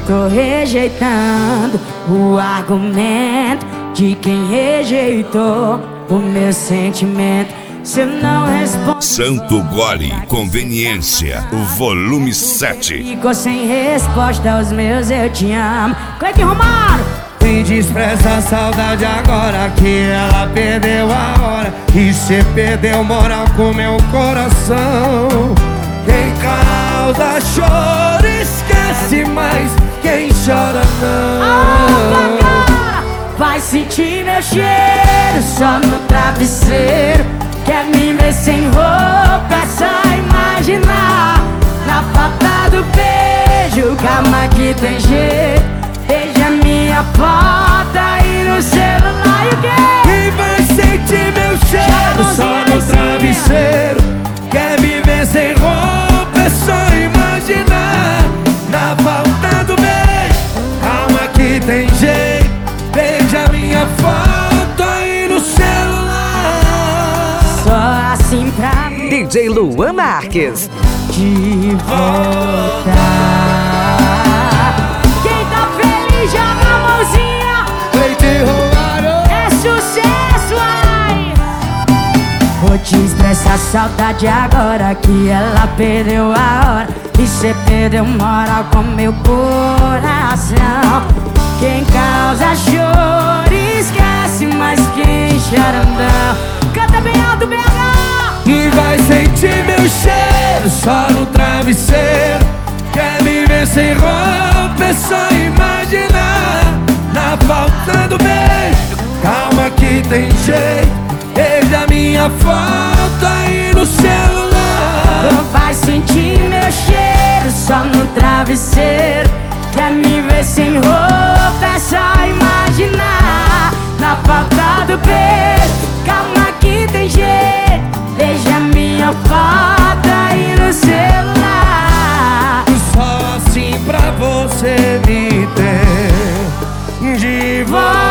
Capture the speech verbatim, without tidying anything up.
tô rejeitando o argumento de quem rejeitou o meu sentimento. Cê não responde. Santo Gole Conveniência, o volume sete. Ficou sem resposta aos meus eu te amo. Cleiton Romário. Me despreza a saudade agora que ela perdeu a hora. E cê perdeu moral com meu coração. Quem causa choro esquece, mas quem chora não. Oh, vai sentir meu cheiro só no travesseiro. Quer me ver sem roupa, é só imaginar. Na falta do beijo, calma que tem jeito. Veja minha foto aí no celular e o quê? E vai sentir meu cheiro só no travesseiro. Quer me ver sem roupa, é só imaginar. Na falta do beijo, calma que tem jeito. Veja minha foto aí no celular. Só assim pra mim D J Luan Marques. de volta. Quem tá feliz joga a mãozinha. Cleiton Romário. É sucesso, ai. Vou te expressar saudade agora que ela perdeu a hora. E cê perdeu moral com meu coração. Quem causa choro esquece, mas quem chora não. Canta bem alto, B H. E vai sentir meu cheiro só no travesseiro. Quer me ver sem roupa, é só imaginar. Na falta do beijo, calma que tem jeito. Veja minha foto aí no celular. Não vai sentir meu cheiro só no travesseiro. Quer me ver sem roupa, é só imaginar. Na falta do beijo, calma que tem jeito. Veja minha foto aí no celular. Só assim pra você me ter de volta.